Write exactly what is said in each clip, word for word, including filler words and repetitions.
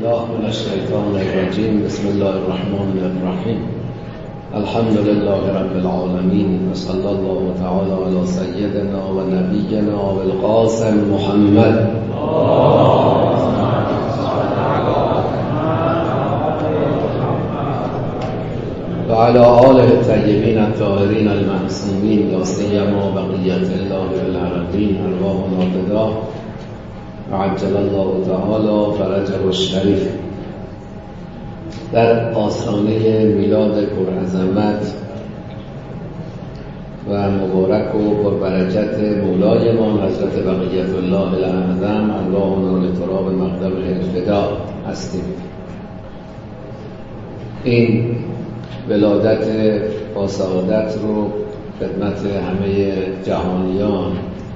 بالله من الشیطان الرجیم. بسم الله الرحمن الرحیم. الحمد لله رب العالمین و صلی الله تعالی علی سیدنا و نبینا و القاسم محمد و علی آله الطیبین الطاهرین المعصومین لا سیما بقیت الله فی الارضین ارواحنا فداه و عجل الله تعالی فرجه الشریف. در آستانه میلاد پرعظمت و مبارک و پربرکت مولایمان حضرت بقیت الله الاعظم ارواحنا لتراب مقدمه الفدا هستیم. این ولادت با سعادت رو خدمت همه جهانیان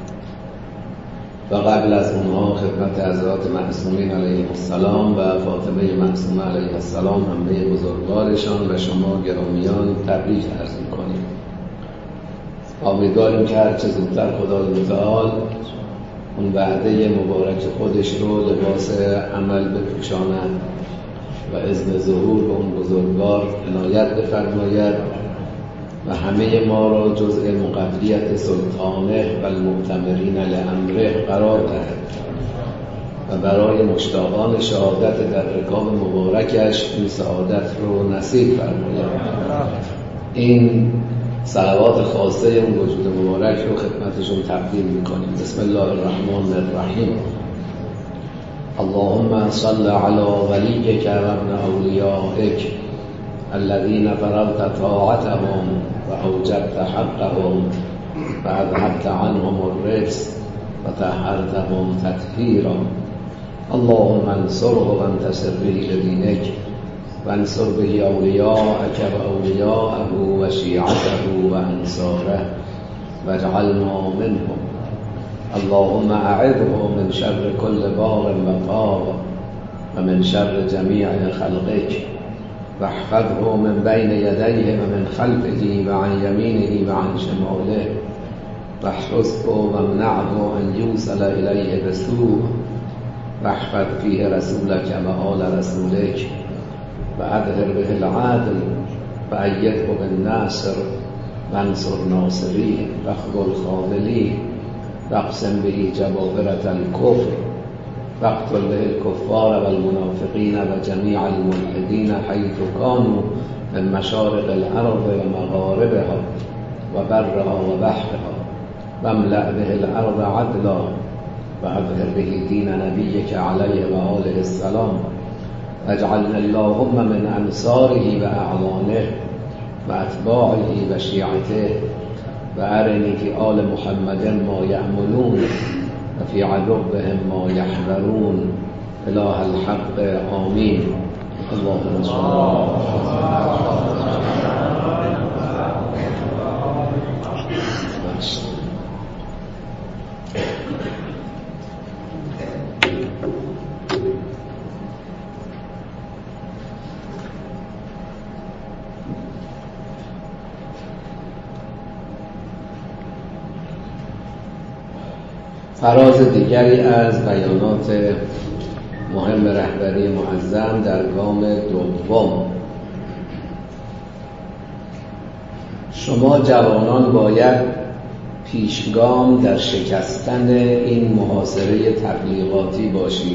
و قبل از اونها خدمت حضرات معصومین علیه السلام و فاطمه معصومه علیه السلام همه بزرگوارشان و شما گرامیان تبریک عرض می‌کنیم. امیدواریم که هر چه زودتر خدای متعال اون وعده مبارک خودش رو لباس عمل بپوشاند و اذن ظهور به اون بزرگوار عنایت بفرماید و همه ما را جزء مقبلیت سلطانه و المؤتمرین لامره قرار دهد و برای مشتاقان شهادت در رکاب مبارکش این سعادت رو نصیب فرماید. این صلوات خاصه اون وجود مبارک رو خدمتشون تقدیم میکنیم. بسم الله الرحمن الرحیم. اللهم صل علی ولیک و ابن اولیائک الذين فرضت طاعتهم وأوجبت حقهم وأذهبت عنهم الرجس وطهرتهم تطهيرا. اللهم انصره وانتصر به لدينك وانصر به أولياءك وأولياءه وشيعته وأنصاره واجعلنا منهم. اللهم أعذه من شر كل بار وطاغ ومن شر جميع خلقك واحفظه من بين يديه ومن خلفه وعن يمينه وعن شماله واحرسه وامنعه أن يوصل إليه بسوء واحفظ فيه رسولك وآل رسولك وأظهر به العدل وأيده بالناصر وانصر ناصريه واخذل خاذليه واقسم به جبابرة الكفر واقتل به الكفار والمنافقين وجميع الملحدين حيث كانوا من مشارق الأرض ومغاربها وبرها وبحرها واملأ به الأرض عدلا وأظهر به دين نبيك عليه وآله السلام واجعلنا اللهم من أنصاره وأعوانه وأتباعه وشيعته وأرني في آل محمد ما يعملون وفي عذبهم ما يحذرون إله الحق آمين. اللهم صل فراز دیگری از بیانات مهم رهبری معظم در گام دوم. شما جوانان باید پیشگام در شکستن این محاصره تبلیغاتی باشید.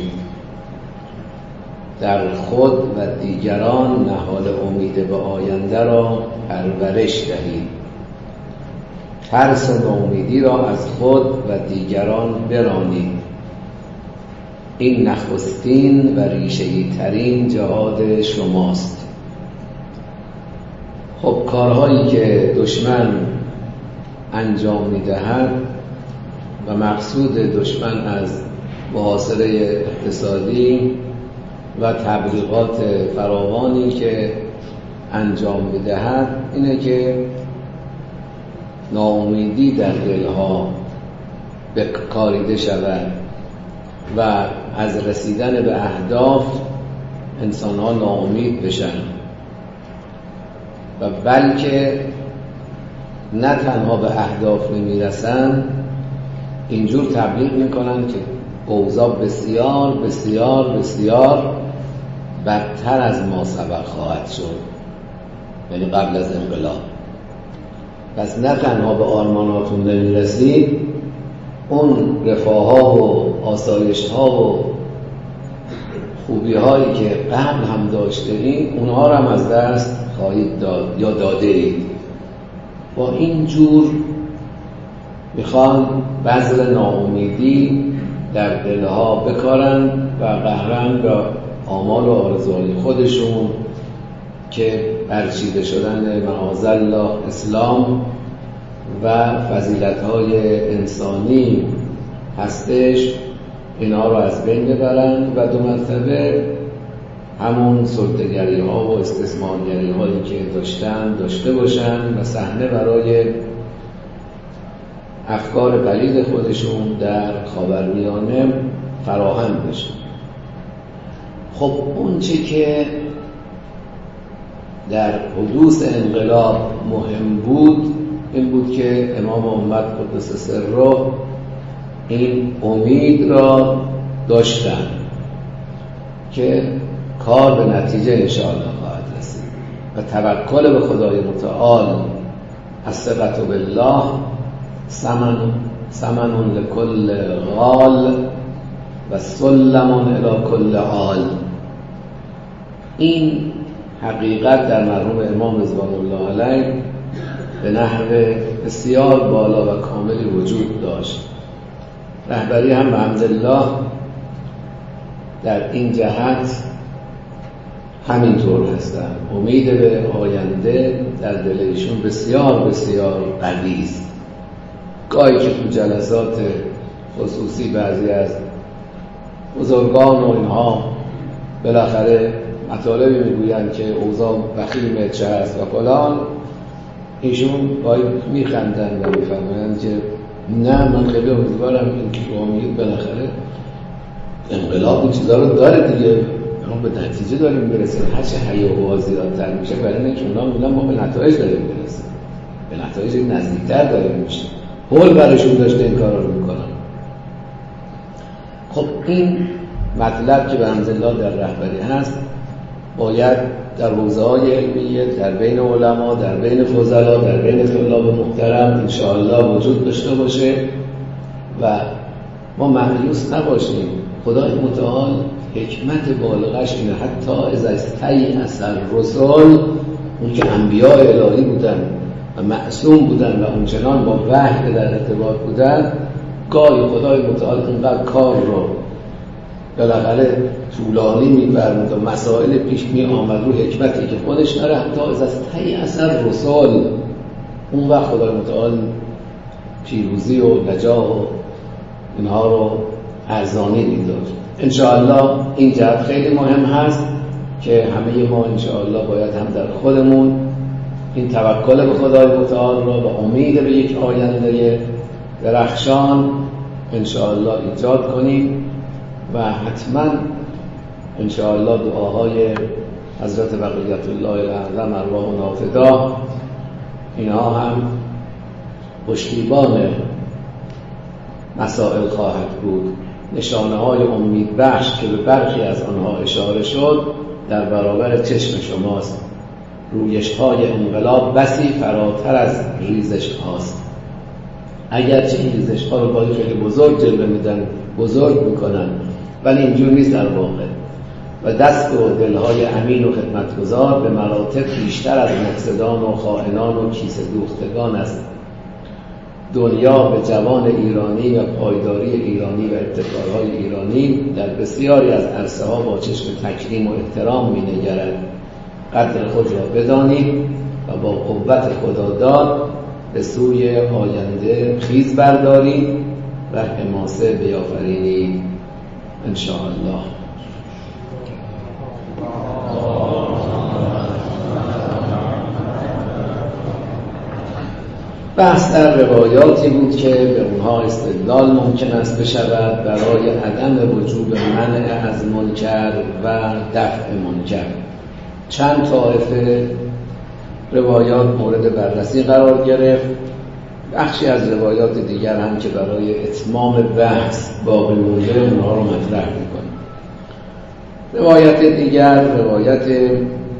در خود و دیگران نهال امید به آینده را پرورش دهید. ترس و ناامیدی را از خود و دیگران برانید. این نخستین و ریشه‌ای ترین جهاد شماست. خب کارهایی که دشمن انجام می‌دهد و مقصود دشمن از محاصره اقتصادی و تبلیغات فراوانی که انجام می‌دهد اینه که ناامیدی در دلها بکاریده شود و از رسیدن به اهداف انسان‌ها ناامید بشن و بلکه نه تنها به اهداف نمیرسن، اینجور تبلیغ میکنن که اوضاع بسیار بسیار بسیار بدتر از ما سبق خواهد شد، یعنی قبل از انقلاب. پس نه تنها به آرماناتون نمیرسید، اون رفاها و آسایش ها و خوبی هایی که قبل هم داشته اید اونها رو هم از دست خواهید داد یا داده اید. با این جور میخوان بذر ناامیدی در دلها بکارن و قهرن به آمال و آرزوهای خودشون که برچیده شدن معاذالله اسلام و فضیلت‌های انسانی هستش، اینا رو از بین ببرن و دو مرتبه همون سلطه‌گری ها و استثمارگری هایی که داشتن داشته باشن و صحنه برای افکار پلید خودشون در خاورمیانه فراهم بشه. خب اون چی که در حدوث انقلاب مهم بود این بود که امام امت قدس سره این امید را داشتن که کار به نتیجه انشاءالله خواهد رسید و توکل به خدای متعال، الثقة بالله ثمن ثمن لکل غال و سلم الی کل عال. این حقیقت در مرحوم امام رضوان الله علیه به نحو بسیار بالا و کاملی وجود داشت. رهبری هم الحمدلله در این جهت همینطور هستن. امید به آینده در دل ایشون بسیار بسیار قوی است. گاهی که تو جلسات خصوصی بعضی از بزرگان و اینها بالاخره مطالبی میگویند که اوضاع وخیمه چه هست و فلان، ایشون گاهی میخندن و میفهمند که نه، من خیلی امیدوارم این که امید بالاخره انقلاب این چیزا رو داره دیگه، ما به نتیجه داریم برسیم. هرچه هیاهوها زیادتر میشه برای اینکه اونا میگن ما به نتایج داریم برسیم، به نتایج نزدیکتر داریم میشه، حول برشون داشته این کارا رو میکنن. خب این مطلب که به حمدالله در رهبری هست باید در حوزه‌های علمیه، در بین علما، در بین فضلا، در بین طلاب محترم انشاءالله وجود داشته باشه و ما مایوس نباشیم. خدای متعال حکمت بالغش اینه، حتی از استیأس الرسل، اون که انبیاء الهی بودن و معصوم بودن و اونچنان با وحی در ارتباط بودن، گاهی خدای متعال اینقدر کار رو بالاخره طولانی می‌برد و مسائل پیش می آمد رو حکمتی که خودش داره، حتی از استیأس الرسل، اون وقت خدای متعال پیروزی و نجاح و اینها رو ارزانی می‌داد. انشاءالله این جهت خیلی مهم هست که همه ما انشاءالله باید هم در خودمون این توکل به خدای متعال را و امید به یک آینده درخشان انشاءالله ایجاد کنیم و حتما انشاءالله دعاهای حضرت بقیت الله الاعظم ارواحنا فدا اینها هم پشتیبان مسائل خواهد بود. نشانه های امید بخش که به برخی از آنها اشاره شد در برابر چشم شماست. رویش های انقلاب بسی فراتر از ریزش هاست. اگرچه این ریزش ها رو باید خیلی بزرگ جلوه میدن، بزرگ میکنن، ولی اینجور نیست در واقع. و دست و دلهای امین و خدمتگزار به مراتب بیشتر از مفسدان و خائنان و کیسه دوختگان است. دنیا به جوان ایرانی و پایداری ایرانی و ابتکارهای ایرانی در بسیاری از عرصه ها با چشم تکریم و احترام می نگرد. قدر خود را بدانید و با قوت خداداد به سوی آینده خیز بردارید و حماسه بیافرینید انشاءالله. بحث در روایاتی بود که به اونها استدلال ممکن است بشود برای عدم وجوب منع از منکر و دفع منکر. چند طایفه روایات مورد بررسی قرار گرفت، بخشی از روایات دیگر هم که برای اتمام بحث باقی مونده اونها رو مطرح می‌کنیم. روایت دیگر روایت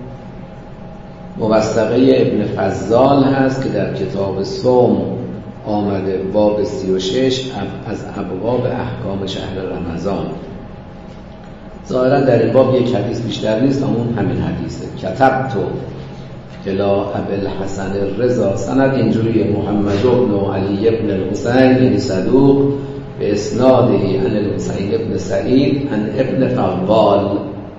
موثقه ابن فضال هست که در کتاب صوم آمده، باب سی و شش از ابواب احکام شهر رمضان. ظاهرا در این باب یک حدیث بیشتر نیست، همون همین حدیثه. کتبت الی ابی الحسن الرضا، سند اینجوریه: محمد بن علی بن الحسین این صدوق به اسناده عن الحسین بن سعید عن ابن فضال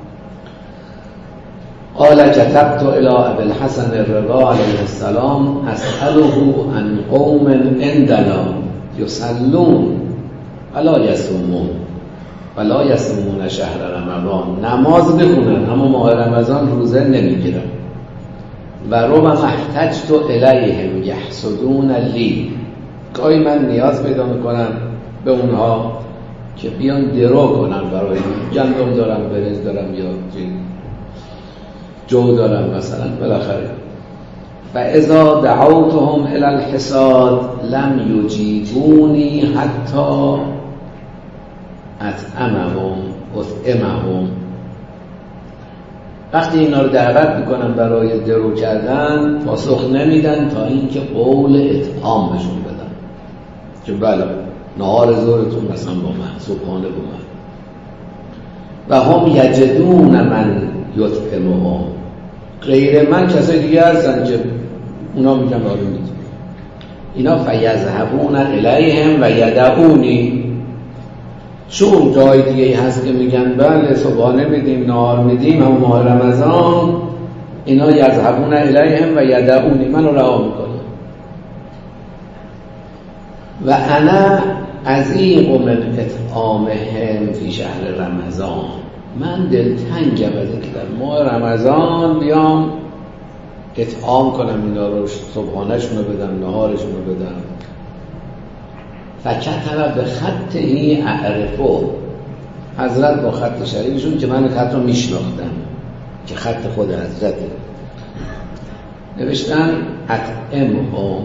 قال كتبت الى ابي الحسن الرضا عليه السلام اساله عن قوم عندنا يصلون ولا يصومون ولا يصومون شهر رمضان، نماز بخونن اما ماه رمضان روزه نمیگیرن. و ربما احتجت الیهم یحسدون لی، گاهی من نیاز پیدا میکنم به اونها که بیان درو کنن برای گندم دارم، برنج دارم یا جو دارم مثلا بالاخره. فاذا دعوتهم الى الحصاد لم یجیبونی حتی اطعمهم اطعمهم، وقتی اینا رو دعوت میکنن برای درو کردن پاسخ نمیدن تا اینکه قول اطعام بهشون بدن که بله نهار ظهرتون مثلا با من، صبحانه با من. و هم یجدون من یطعمهم، غیر من کسای دیگه هستن که اونا میگن برای میدن اینا. فیذهبون الیهم و یدعونی، چون جای دیگه هست که میگن بله صبحانه میدیم نهار میدیم اما ماه رمضان، اینا یذهبون الیهم و یدعونی، منو رها میکنن. و انا عزیق من اطعامهم فی شهر رمضان، من دلتنگم از اینکه در ماه رمضان بیام اطعام کنم اینا رو، صبحانه‌شون رو بدم نهارشون رو بدم. فکتب به خط این اعرفو، حضرت با خط شریفشون که من خط رو میشناختم که خط خود حضرته، نوشتن اطعمهم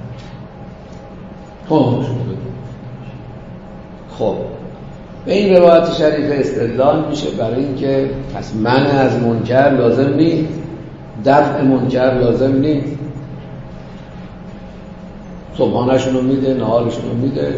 طعامشون رو بدم. خب به این روایت شریف استدلال میشه برای اینکه پس منع از منکر لازم نیست، دفع منکر لازم نیست، صبحانه‌شون رو میده نهارشون رو میده.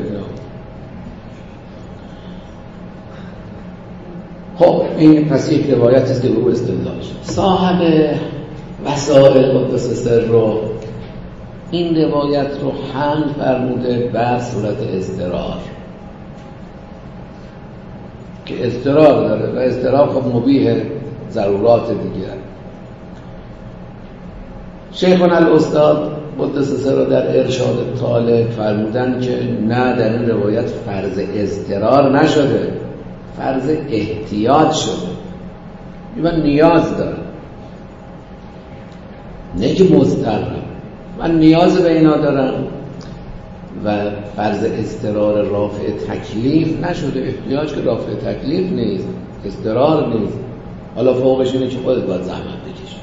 خب این پس یک روایت است که به او استدلال شد. صاحب وسائل قدس سر رو این روایت رو حمل فرموده بر صورت اضطرار، که اضطرار داره و اضطرار خب مبیح ضرورات دیگه. شیخنا الاستاد قدس سر در ارشاد طالب فرمودن که نه، در این روایت فرض اضطرار نشده، فرض احتیاط شده. من نیاز دارم، نه که مضطرم، من نیاز به اینا دارم. و فرض اضطرار رافع تکلیف نشده، احتیاج که رافع تکلیف نیست، اضطرار نیست. حالا فوقش اینه که خودت باید زحمت بکشی.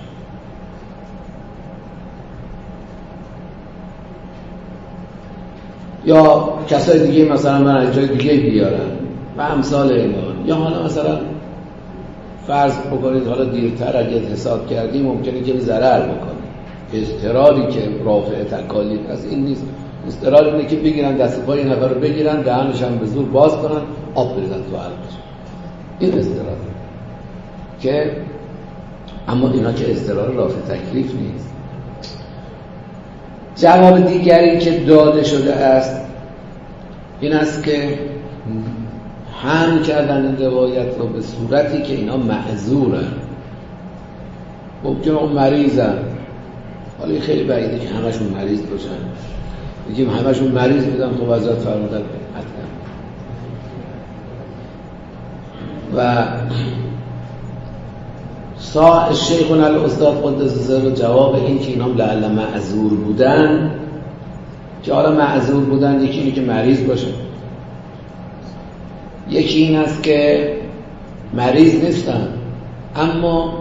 یا کسای دیگه مثلا من از جای دیگه بیارن و امثال اینا. یا حالا مثلا فرض بکنید حالا دیرتر اگه حساب کردی ممکنه که ضرر بکنی. اضطراری که رافع تکالیف از این نیست. اضطرار اینه که بگیرن دست پای نفر رو بگیرن، دهنش هم به زور باز کنن، آب بریزن تو حلقش. این اضطرار که اما اینا که اضطرار رافع تکلیف نیست. جواب دیگری که داده شده است این است که حمل کردن این روایت رو به صورتی که اینا معذورن، ممکنه اون مریضن. حالا خیلی بعیده که همشون مریض باشن، بگیم همشون مریض بودن خب حضرت فرمودن حتما. و سا شیخنا الاستاد قدس سر جواب این که اینا لعل معذور بودن، که حالا معذور بودن یکی اینه که مریض باشه، یکی این است که مریض نیستن اما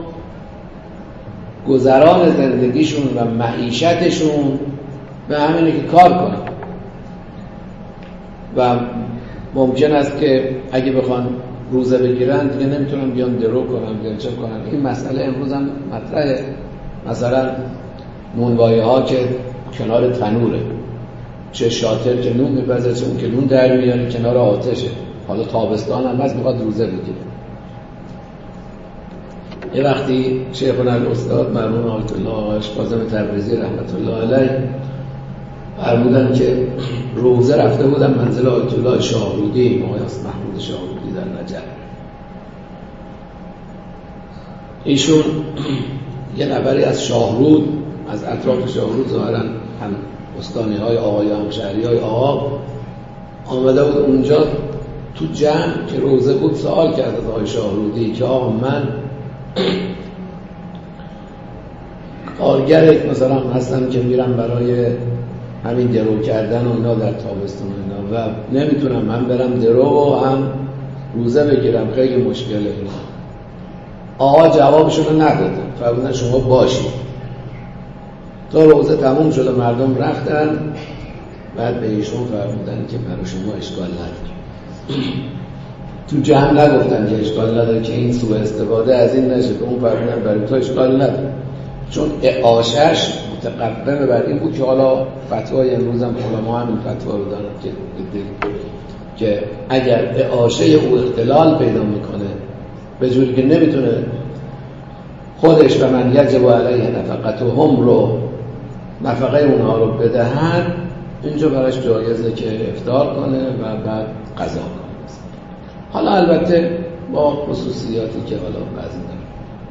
گذران زندگیشون و معیشتشون به همینه که کار کنن و ممکن است که اگه بخوان روزه بگیرن دیگه نمیتونن بیان درو کنن بیان چه کنن. این مسئله امروز هم مطرحه. مثلا نونوایه ها که کنار تنوره، چه شاطر که نون میپزه، چه اون که نون در میاره کنار آتشه. حالا تابستان هم هست میخواد روزه بگیره. یه وقتی شیخنا الاستاد مرحوم آیت الله آقای کاظم تبریزی رحمت الله علیه فرمودن که روزه رفته بودن منزل آیت الله شاهرودی، آقای محمود شاهرودی در نجف. ایشون یه نفری از شاهرود، از اطراف شاهرود ظاهرا هم استانی های آقای هم شهری های آقا آمده بود اونجا. تو جمع که روزه بود سوال کرد از آقای شاهرودی که آقا من کارگرت مثلا هستم که میرم برای همین درو کردن و اینا در تابستون و اینا و نمیتونم من برم درو و هم روزه بگیرم، خیلی مشکله اینا. آقا جوابشون رو ندادن، فرمودن شما باشید تا روزه تموم شد و مردم رفتن. بعد به ایشون فرمودن که برای شما اشکال نداره. تو جمع نگفتن که اشکال نداره که این سوء استفاده از این نشه، که اون فرمودن برای تو اشکال نداره، چون اعاشش متقبل بر این بود که حالا فتوای امروز هم علما همین فتوا رو دارن که که اگر اعاشه او اختلال پیدا میکنه به جوری که نمیتونه خودش و من یجب علیه نفقتهم رو نفقه اونها رو بدهن، اینجا براش جایزه که افطار کنه و بعد قضا کنه. حالا البته با خصوصیاتی که حالا بعضی داره.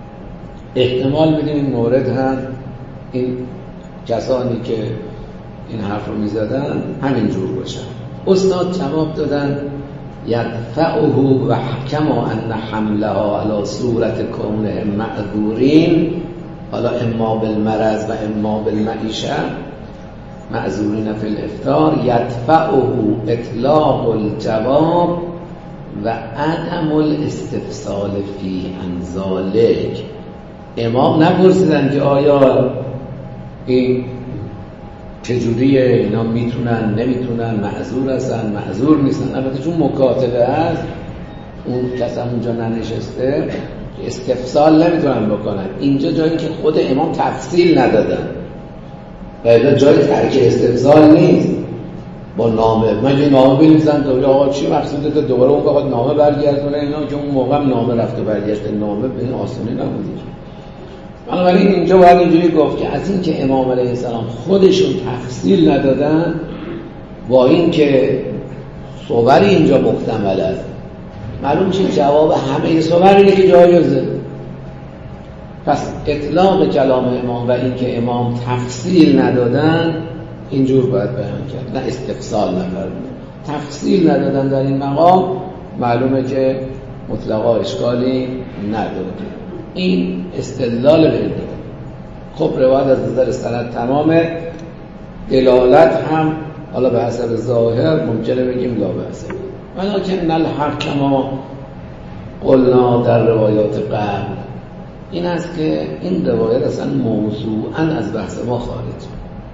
احتمال میدیم این مورد هم این کسانی که این حرف رو میزدن همین جور باشن. استاد جواب دادن یدفعه و کما ان حملها علی صورت کونه معذورین، حالا اما بالمرض و اما بالمعیشه معذورین فی الافطار، یدفعه اطلاق الجواب و عدم الاستفسال فی عن ذلک. امام نپرسیدن که آیا این چجوریه، اینا میتونن نمیتونن، معذور هستن معذور نیستن. البته چون مکاتبه هست اون کس هم اونجا ننشسته استفسال نمیتونن بکنن. اینجا جایی که خود امام تفصیل ندادن و اینجا جای ترک استفسال نیست. با نامه من یه نامه بنویسن تا آقا چی مقصوده، دوباره اون بخواد نامه برگردونه اینا، که اون موقع نامه رفته برگشته نامه به این آسانی نبودی. بنابراین اینجا باید اینجوری گفت که از این که امام علیه السلام خودشون تفصیل ندادن با این که صوری اینجا محتمل است، معلوم میشه جواب همه صور اینه که جایزه. پس اطلاق کلام امام و این که امام تفصیل ندادن اینجور باید بیان کرد، نه استفصال نفرمودن. تفصیل ندادن در این مقام معلومه که مطلقا اشکالی نداره. این استدلال بینده. خب روایت از نظر سند تمامه، دلالت هم حالا به حسب ظاهر ممکنه بگیم لا بأس، ولکن الحق کما قلنا در روایات قبل این است که این روایت اصلا موضوعاً از بحث ما خارج.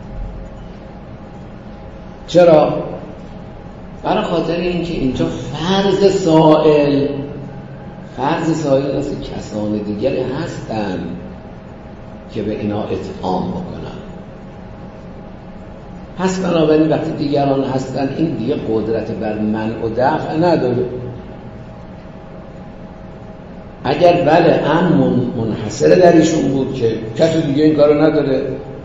چرا؟ برای خاطر اینکه اینجا فرض سائل فرض سائل است که کسان دیگری هستن که به اینا اطعام بکنن. پس بنابراین وقتی دیگران هستن این دیگه قدرت بر منع و دفع نداره. اگر بله امن منحصر در ایشون بود که کسی دیگه این کارو نداره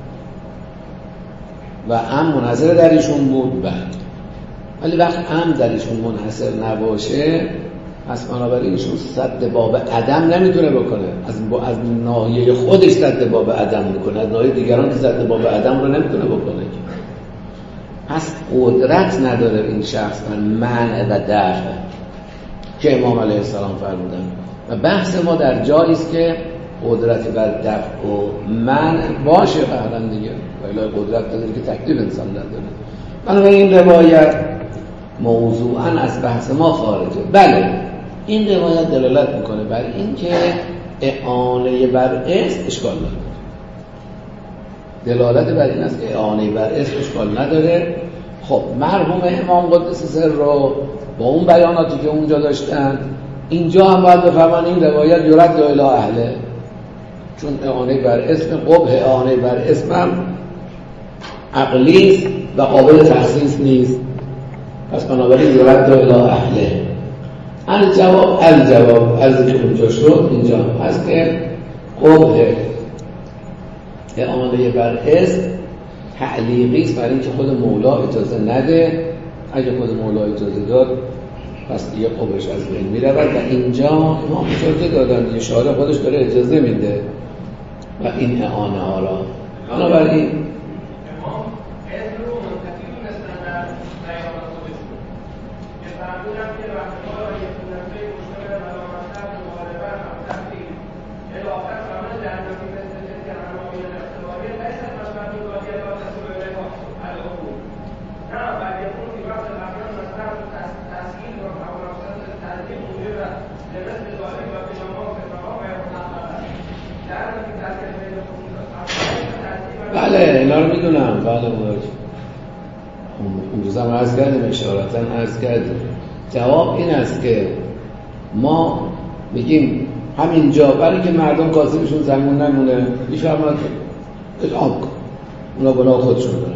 و امن منحصر در ایشون بود بله، ولی وقت امن در ایشون منحصر نباشه پس بنابراین ایشون سد باب عدم نمیتونه بکنه. از از ناحیه خودش سد باب عدم میکنه، از ناحیه دیگران که سد باب عدم رو نمیتونه بکنه. پس قدرت نداره این شخص من منع و دفع که امام علیه السلام فرمودن. و بحث ما در جایی است که قدرت بر دفع و منع باشه فعلا دیگه، ولی قدرت داره که تکلیف انسان نداره. بنابراین این روایت موضوعاً از بحث ما خارجه. بله این روایت دلالت میکنه بر این که اعانه بر اسم اشکال نداره. دلالت بر این است که اعانه بر اسم اشکال نداره. خب مرحوم امام قدس سر رو با اون بیاناتی که اونجا داشتن اینجا هم باید بفهمن این روایت یرد الی اهله، چون اعانه بر اسم قبح اعانه بر اسمم عقلی و قابل تخصیص نیست، پس بنابراین یرد الی اهله. الجواب الجواب از که اونجا شد اینجا هست که قبح اعانه بر اسم تعلیقی است، برای اینکه خود مولا اجازه نده. اگه خود مولا اجازه داد پس دیگه قبحش از بین میرود و اینجا امام اجازه دادن دیگه، شارع خودش داره اجازه میده و این اعانه ها را. بنابراین بله اینا رو میدونم. بله اون روز هم عرض کردیم، اشارتا عرض کردیم. جواب این است که ما میگیم همینجا برای که مردم کاسبشون زمون نمونه میفرماد اطعام کن، اونا گناه خودشون دارن.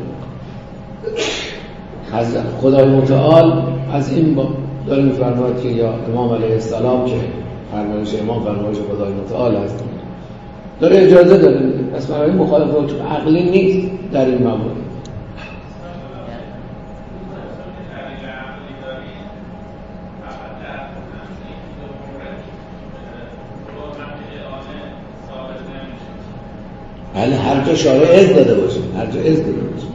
از خدای متعال از این با داره میفرماد که یا امام علیه السلام که فرمایش امام فرمایش خدای متعال است، داره اجازه داره میده. پس برای مخالفات عقلی نیست در این موارد. بله هر جا شارع اذن داده باشه، هر جا اذن داده باشه.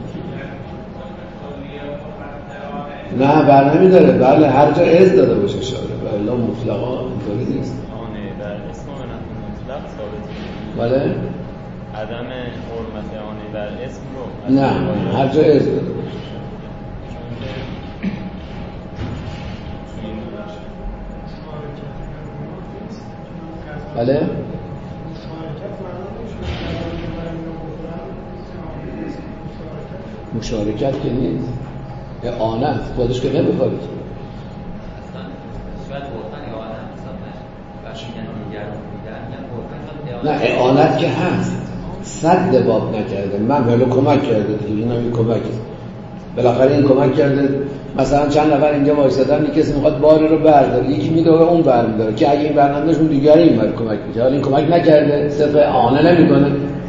نه بر نمیداره. بله هر جا اذن داده باشه شارع، بله مطلقا اینطوری نیست. بله عدم حرمت آنی بر اسم رو نه هر جا اذن داده باشه. بله مشارکت که نیست، اعانت خودش که نمیخواد. نه اعانت که هست، صد باب نکرده، من ولی کمک کرده دیگه، این هم این کمک است. بالاخره این کمک کرده. مثلا چند نفر اینجا وایسادن، یک کسی میخواد باری رو برداره، یکی میداره اون برمیداره که اگه این برنامه‌اش اون دیگری این بر کمک میکنه. حالا این کمک نکرده، صرف اعانه نمیکنه.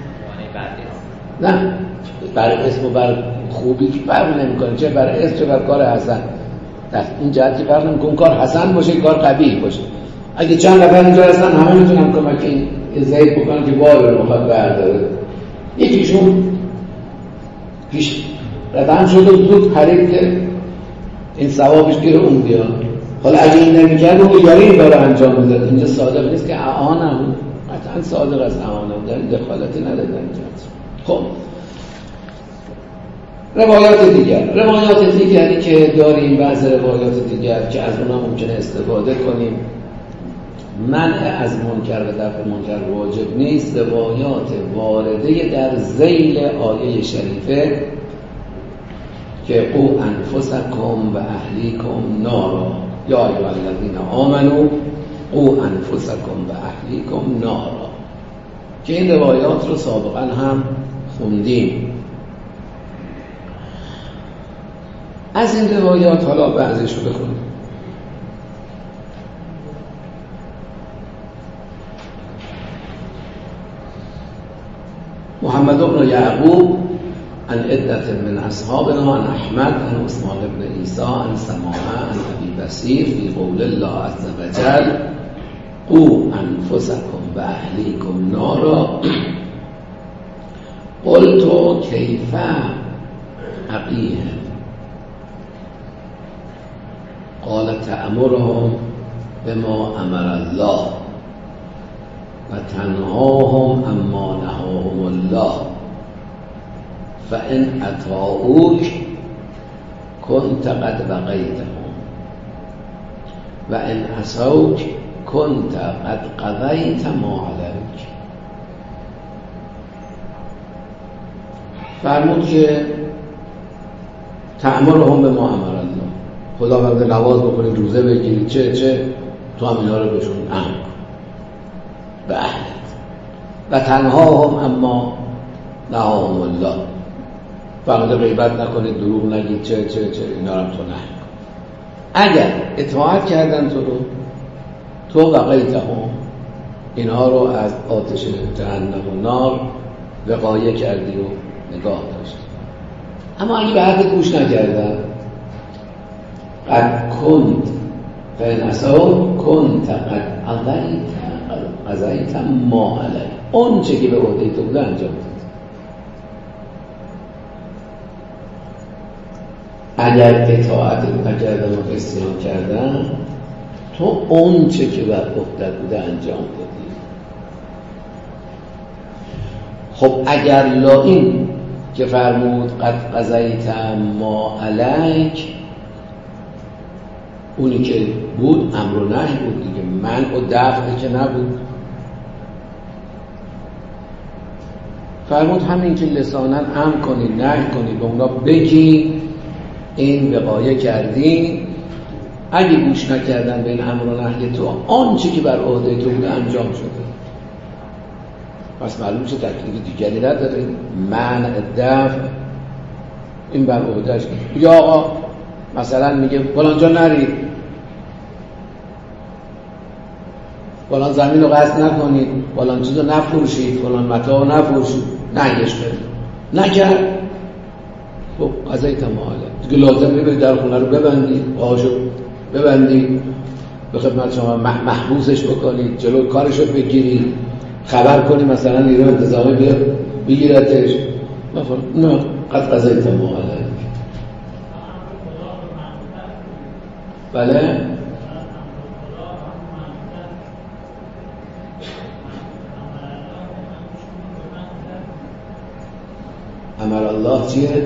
نه بر اسم و بر خوبی که فرق نمیکنه، چه بر اسم چه بر کار حسن. در این جهت که فرق نمیکنه کار حسن باشه کار قبیح باشه. اگه چند نفر اینجا هستن همه میتونن کمک این زید بکنن که بار رو بخواد برداره. یکیشون پیش ردن شده و زود پرید که این ثوابش گیره اون بیاد. حالا اگه این نمیکرد اون دیگری این کار انجام میداد. اینجا صادق نیست که اعانه، قطعا صادق از اعانه در این دخالتی ندادن اینجا. خب روایات دیگر روایات دیگری که داریم، بعض روایات دیگر که از اونها ممکنه استفاده کنیم. منع از منکر و دفع منکر واجب نیست. روایات وارده در ذیل آیه شریفه که قو انفسکم و اهلیکم نارا، یا ایها الذین آمنوا قو انفسکم و اهلیکم نارا، که این روایات رو سابقا هم خوندیم. از این روایات حالا بعضیش رو بخونیم. محمد بن یعقوب عن عدة من اصحابنا عن احمد عن عثمان بن عیسی عن سماعه عن ابی بصیر فی قول الله عز وجل قو انفسکم و اهلیکم نارا قلت کیف اقیه قال تأمرهم بما امر الله و تنهاهم اما نهاهم الله فإن اطاعوک کنت قد بقیتهم و ان عصوک کنت قد قضیت ما علیک. فرمود که تأمرهم بما امر الله، خداوند نواز بکنید، روزه بگیرید، چه چه تو هم اینا رو بهشون امر کن به اهلت و تنها هم اما نهاهم الله، فقط غیبت نکنید، دروغ نگید، چه چه چه اینا رو تو نه. اگر اطاعت کردن تو رو، تو وقیتهم، اینها رو از آتش جهنم و نار وقایه کردی و نگاه داشتی. اما اگه به حرف گوش نکردن، قد کنت فإن عصوا کنت قد قضیت ما علیه، اون چه که به عهده تو بوده انجام داد. اگر اطاعت نکردن و عصیان کردن، تو اون چه که بر عهدت بوده انجام دادی. خب اگر لا این که فرمود قد قضیت ما علیک، اونی که بود امر و نهی بود دیگه، منع و دفع که نبود. فرمود همین که لسانا امر کنی نهی کنی به اونا بگی، این وقایه کردی. اگه گوش نکردن به این امر و نهی تو، آنچه که بر عهده تو بوده انجام شده. پس معلوم شد تکلیف دیگری نداره، منع دفع این بر عهدهش. یا آقا مثلا میگه فلان جا نرید، فلان زمین رو قصد نکنید، فلان چیز رو نفروشید، فلان متاع رو نفروشید، نهیش کنید، نکرد، خب قضیه تماله دیگه. لازم میبینید در خونه رو ببندید، پاهاشو ببندید، به خدمت شما محبوسش بکنید، جلو کارش رو بگیرید، خبر کنید مثلا نیروی انتظامی بیاد بگیرتش. نه، قد قضیه تماله. بله امر الله چیه؟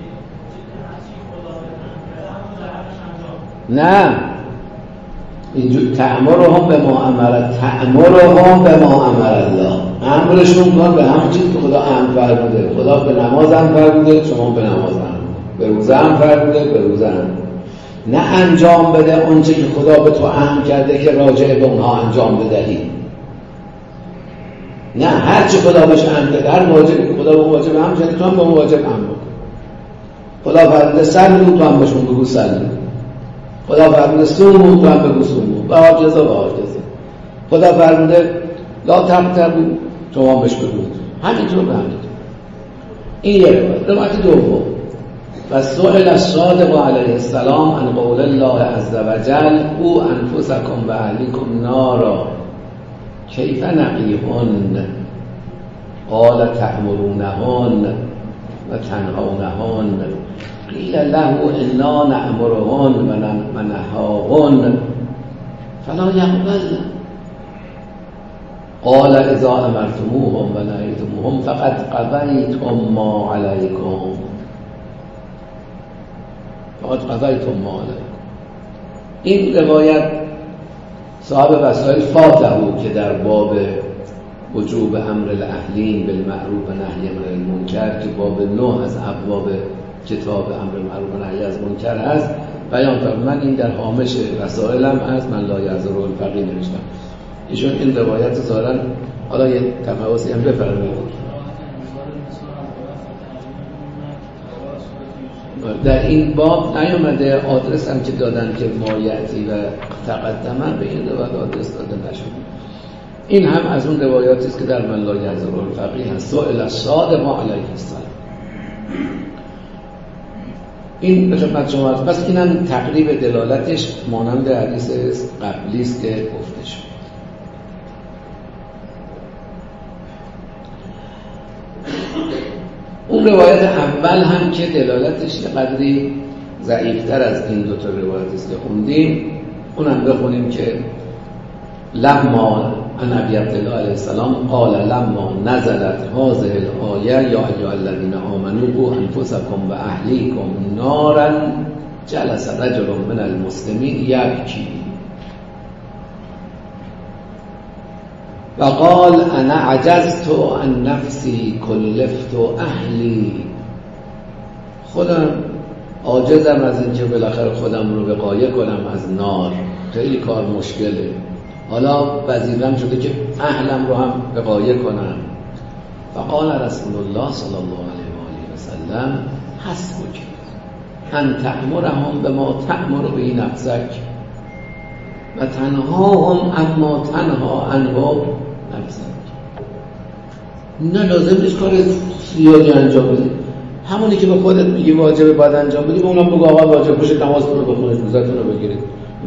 نه، اینجور تأمرهم به ما امر تأمرهم به ما امر الله، امرشون کن به همون چیز که خدا امر فرموده. خدا به نماز امر فرموده، شما به نماز امر، به روزه امر فرموده، به روزه امر. نه انجام بده اونچه که خدا به تو امر کرده که راجع به اونها انجام بدهی. نه، هر چی خدا بهش امر کرده، هر واجبی که خدا به اون واجب امر کرده، تو هم به اون واجب امر بکن. خدا فرموده صلوا، تو هم بهشون بگو صلوا. خدا فرموده صوموا، تو هم بگو صوموا. و حاجزا و حاجزا. خدا فرموده لا تقتربوا، تو هم بهش بگو. همینطور به همینطور. این یه روایت. روایت دوم، و سئل الصادق علیه السلام عن قول الله عز وجل او انفسکم و اهلیکم نارا کیف نقیهن قال تأمرونهن و تنهونهن قیل له انا نأمرهن و ننهاهن فلا یقبلن قال اذا امرتموهم و نهیتموهم فقد قضیتم ما علیکم فقد قضیتم ما علیکم. این روایت صاحب وسائل فاتحو که در باب وجوب امر الاهلین بالمعروف و نهی عن المنکر که باب نه از ابواب کتاب امر معروف و نهی از منکر هست بیان فرمود. من این در هامش رسائلم از من لا یعذر الفقیه نوشتم. ایشون این روایت ظاهرا حالا یه تفاوتی هم بفرمایید. در این باب نیامده، آدرس هم که دادن که مایعتی و تقدمه به این روایت آدرس داده نشد. این هم از اون روایاتی است که در من لا یعذر الفقیه هست. سئل الصادق علیه السلام. این به خدمت شما هست. پس اینم تقریب دلالتش مانند حدیث قبلی است که گفته شد. اون روایت اول هم که دلالتش یه قدری ضعیفتر از این دوتا روایت است که خوندیم، اونم بخونیم که لما ان ابی عبدالله علیه السلام قال لما نزلت هذه الآیه یا ایها الذین آمنوا قوا انفسکم و اهلیکم نارا جلس رجل من المسلمین یبکی و قال انا عجزت عن نفسی کلفت اهلی، خودم عاجزم از اینکه بالاخره خودم رو وقایه کنم از نار. خیلی کار مشکله، حالا وظیفه‌ام شده که اهلم رو هم وقایه کنم. فقال رسول الله صلی الله علیه و آله و سلم حسبک ان تأمرهم بما تأمر به نفسک و تنهاهم اما تنها عنه نفسک. نه لازم نیست کار زیادی انجام بدی، همونی که به خودت میگی واجبه باید انجام بدی، به اونم بگو آقا واجب باشه نمازتون رو بخونید، روزتون رو بگیرید.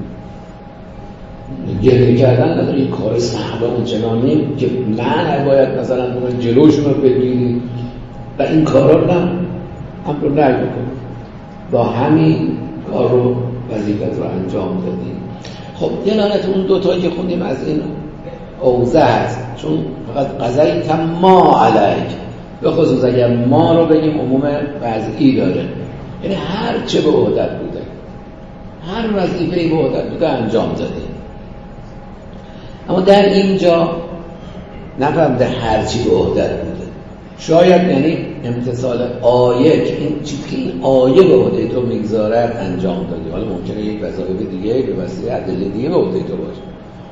گریه کردن نداره، این کار صحبه اونچنانی که من باید مثلا من جلوشون رو بگیری و این کارا رو هم امر نهی بکنی. با همین کار رو وظیفت رو انجام دادیم. خب دلالت اون دوتایی که خوندیم از این اوضاع هست، چون فقط قضایی که ما علیک، به خصوص اگر ما رو بگیم عموم وضعی داره، یعنی هر چه به عهدت بوده، هر وظیفه‌ای به عهدت بوده انجام داده. اما در اینجا نفهمده هر چی به عهدت بوده، شاید یعنی امتثال آیه که این چیزی که این آیه به عهده تو میگذارد انجام دادی. حالا ممکنه یک وظایف دیگه به وسیله ادله دیگه به عهده تو باشه،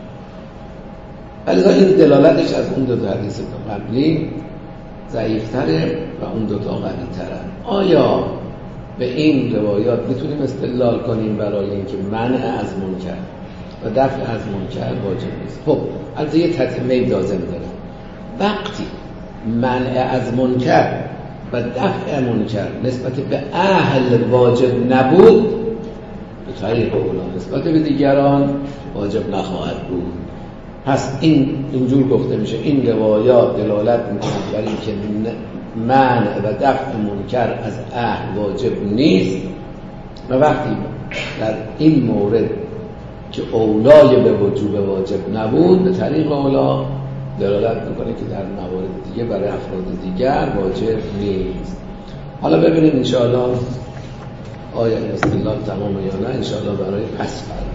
ولی این دلالتش از اون دو تا حدیث قبلی ضعیف‌تره و اون دو تا قوی‌تره. آیا به این روایات میتونیم استدلال کنیم برای اینکه منع از منکر و دفع از منکر واجب نیست؟ خب البته یه تتمه لازم داره. وقتی منع از منکر و دفع منکر نسبت به اهل واجب نبود، به طریق اولا نسبت به دیگران واجب نخواهد بود. پس این اینجور گفته میشه این روایات دلالت میکنه بر این که منع و دفع منکر از اهل واجب نیست، و وقتی در این مورد که اولای به وجوب واجب نبود، به طریق اولا دلالت میکنه که در موارد دیگه برای افراد دیگر واجب نیست. حالا ببینیم انشاءالله آیا این استدلال تمام یا نه، انشاءالله برای پس فردا.